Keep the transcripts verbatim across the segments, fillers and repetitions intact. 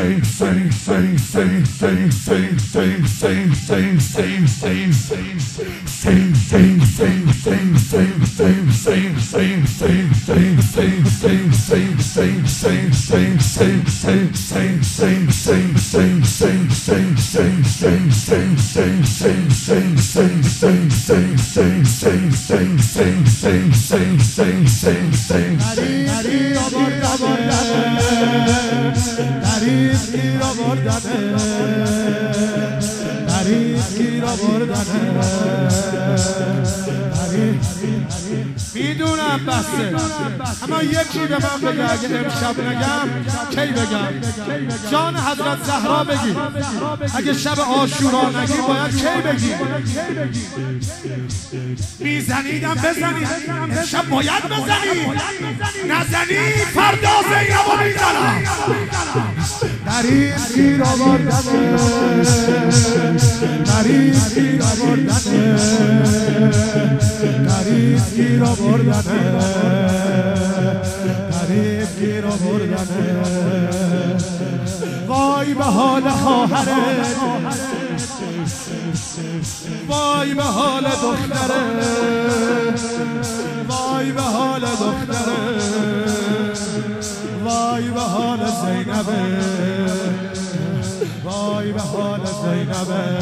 میدونم بسه، اما یکی به من بگه اگه امشب نگم کی بگم؟ جان حضرت زهرا بگی، اگه شب عاشورا نگی باید کی بگی؟ میزنیدم بزنی، امشب باید بزنی، نزنی فردا زینبو میزنم. نریز گیر آوردنه، نریز گیر آوردنه، نریز گیر آوردنه، نریز گیر آوردنه. وای به حال خواهره، وای به حال دختره، وای به حال دختره، وای به حال زینبه، وای به حال زینبه.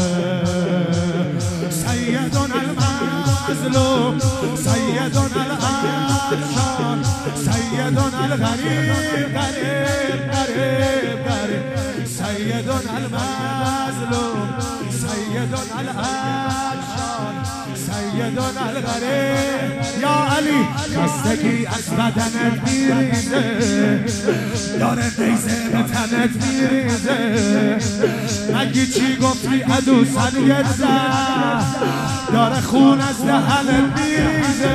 سیدنا المظلوم، سیدنا العطشان، سیدنا الغریب، غریب غریب غریب. سیدنا المظلوم، سیدنا العطشان، سیدنا الغریب. یا علی خستگی از بدنت میریزه، داره نیزه به تنت میریزه. مگی چی گفتی عدو سنگت زد، داره خون از دهنت میریزه.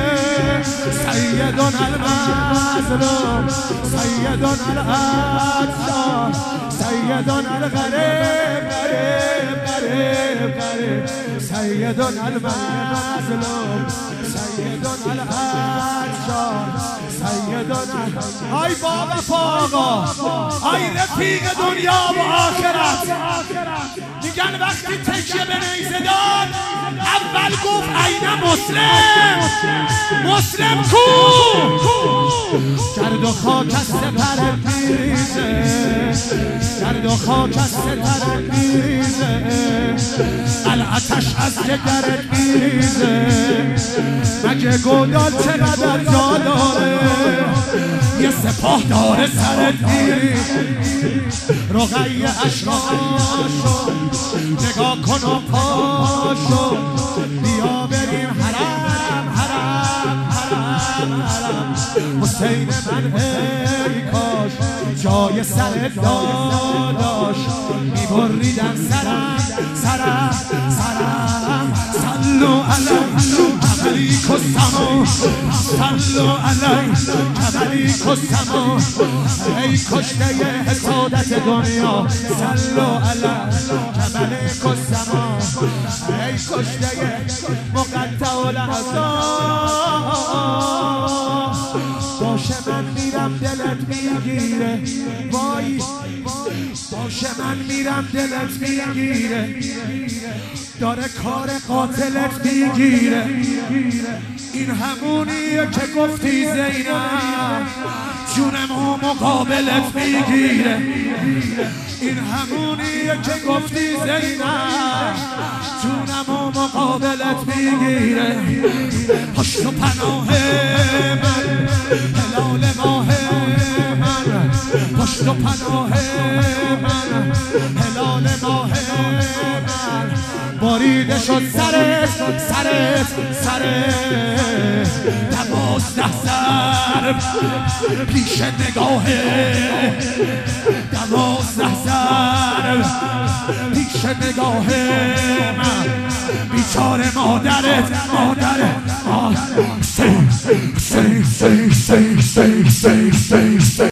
سیدنا المظلوم، سیدنا العطشان، سیدنا الغریب، غریب غریب غریب. سیدنا المظلوم، سیدنا العطشان، سیدنا. آی بابا فاقا، آی رفیق دنیا و آخرت. میگن وقتی تکیه به نیزه داد اول گفت عین مسلم، مسلم کو؟ گرد و خاک از سپرت میریزه، گرد و خاک از سپرت میریزه. الاتش از جگرت میریزه. مگه گودال چقدر جا داره، یه سپاه داره سرت میریزه. رقیه اشکاشو نگاه کن و پاشو، بیا بریم حرم حرم حرم حرم. حسین من ای کاش جای سرت داداش، میبریدن سرم سرم سرم. صلو علی کبریک السما، صلو علی کبریک السما. ای کشته حسادت دنیا، صلو علی کبریک السما. ای کشته مقطع الاعضا، باشه من میرم دلت میگیره. وای باشه من میرم دلت میگیره. داره کار قاتلت میگیره. این همونیه که گفتی زینب جونمو مقابلت میگیره. این همونیه که گفتی زینب جونمو مقابلت میگیره. پشت و پناه من، هلال ماه من، پشت و پناه من، هلال ماه من. باریده شد سرت سرت سرت، دوازده سر پیش نگاهه، دوازده سر پیش نگاه من. بیچاره مادرت مادرت